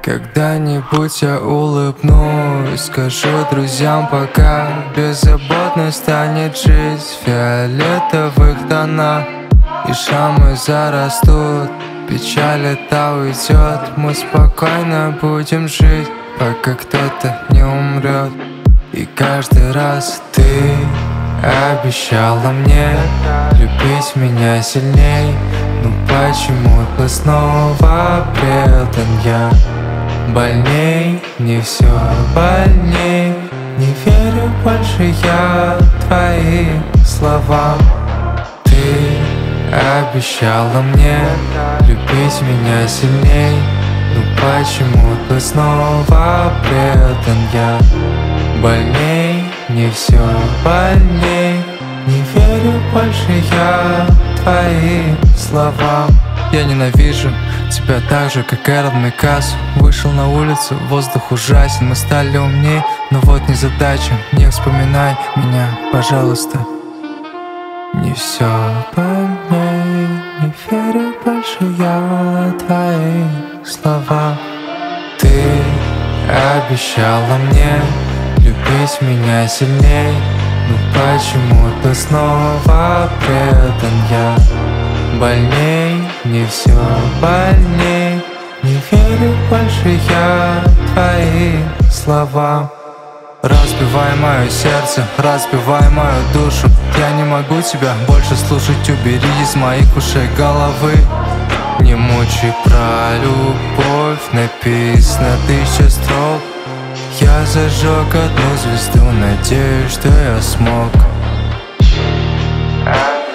Когда-нибудь я улыбнусь, скажу друзьям пока. Беззаботной станет жизнь в фиолетовых тонах, и шрамы зарастут, печаль эта уйдет. Мы спокойно будем жить, пока кто-то не умрет. И каждый раз ты обещала мне любить меня сильней. Но почему-то снова предан я. Больней, не все больней. Не верю больше я твоим словам. Ты обещала мне любить меня сильней. Но почему-то снова предан я. Больней, не все больней. Не верю больше я твоим словам. Я ненавижу тебя так же, как Эрл Микасо. Вышел на улицу, воздух ужасен. Мы стали умней, но вот незадача. Не вспоминай меня, пожалуйста. Не все больней. Не верю больше я твоим словам. Ты обещала мне любить меня сильней. Но почему-то снова предан я. Больней, не все больней. Не верю больше я твоим словам. Разбивай мое сердце, разбивай мою душу. Я не могу тебя больше слушать, убери из моих ушей головы. Не мучай про любовь, написано 1000 строк. Я зажег одну звезду, надеюсь, что я смог.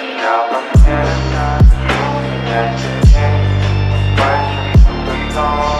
Обещала мне меня сильней. Почему ты снова